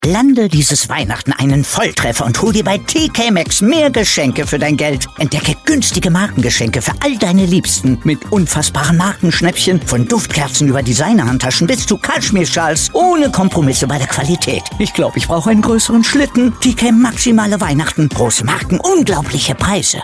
Lande dieses Weihnachten einen Volltreffer und hol dir bei TK Maxx mehr Geschenke für dein Geld. Entdecke günstige Markengeschenke für all deine Liebsten mit unfassbaren Markenschnäppchen, von Duftkerzen über Designerhandtaschen bis zu Kaschmirschals, ohne Kompromisse bei der Qualität. Ich glaube, ich brauche einen größeren Schlitten. TK Maximale Weihnachten, große Marken, unglaubliche Preise.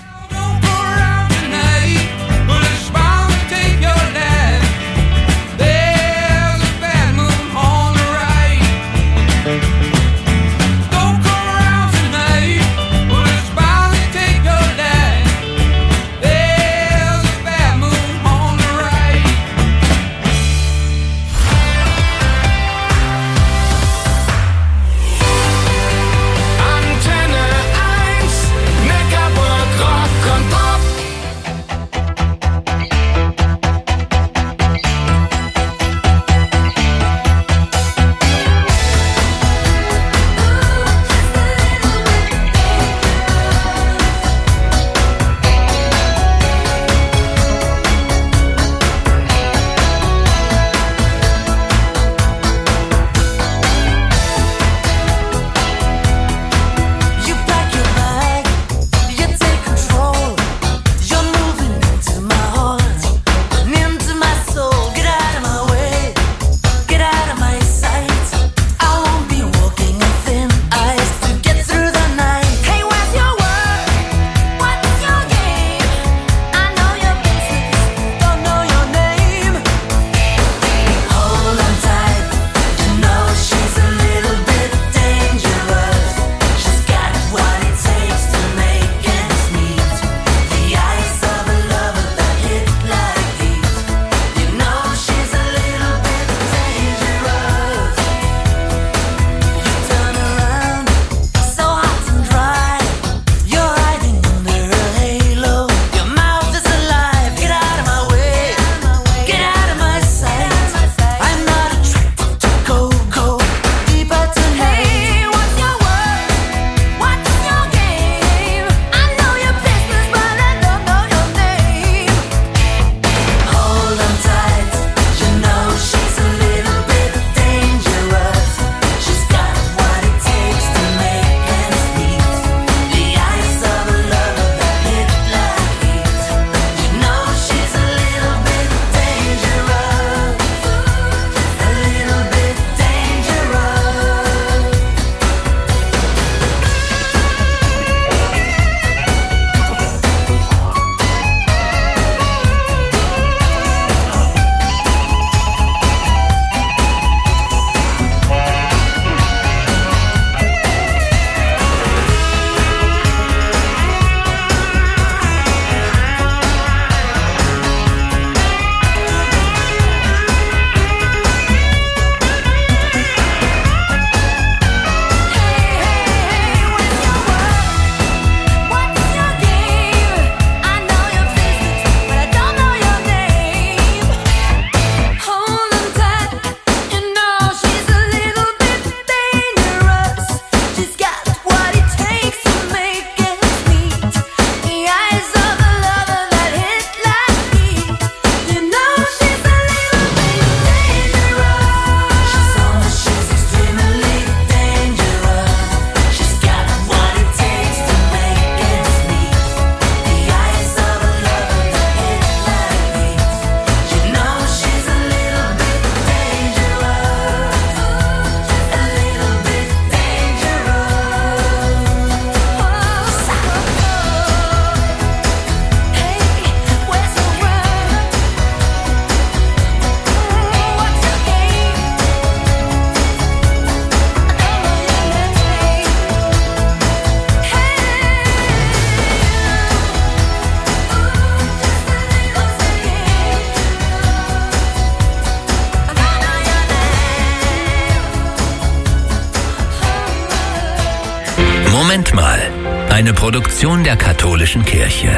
Moment mal, eine Produktion der Katholischen Kirche.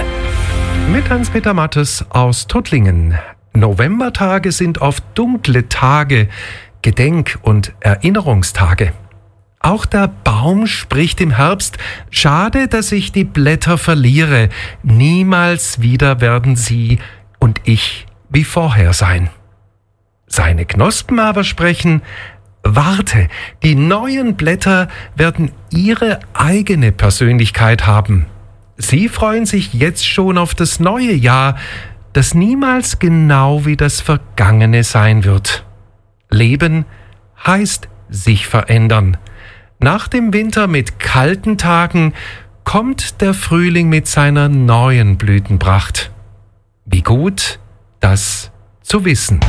Mit Hans-Peter Mattes aus Tuttlingen. Novembertage sind oft dunkle Tage, Gedenk- und Erinnerungstage. Auch der Baum spricht im Herbst: Schade, dass ich die Blätter verliere. Niemals wieder werden sie und ich wie vorher sein. Seine Knospen aber sprechen: Warte, die neuen Blätter werden ihre eigene Persönlichkeit haben. Sie freuen sich jetzt schon auf das neue Jahr, das niemals genau wie das Vergangene sein wird. Leben heißt sich verändern. Nach dem Winter mit kalten Tagen kommt der Frühling mit seiner neuen Blütenpracht. Wie gut, das zu wissen.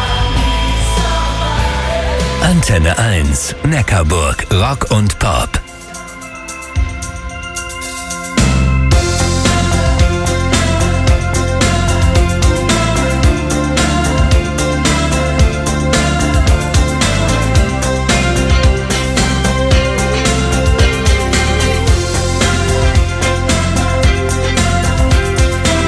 Antenne 1, Neckarburg, Rock und Pop.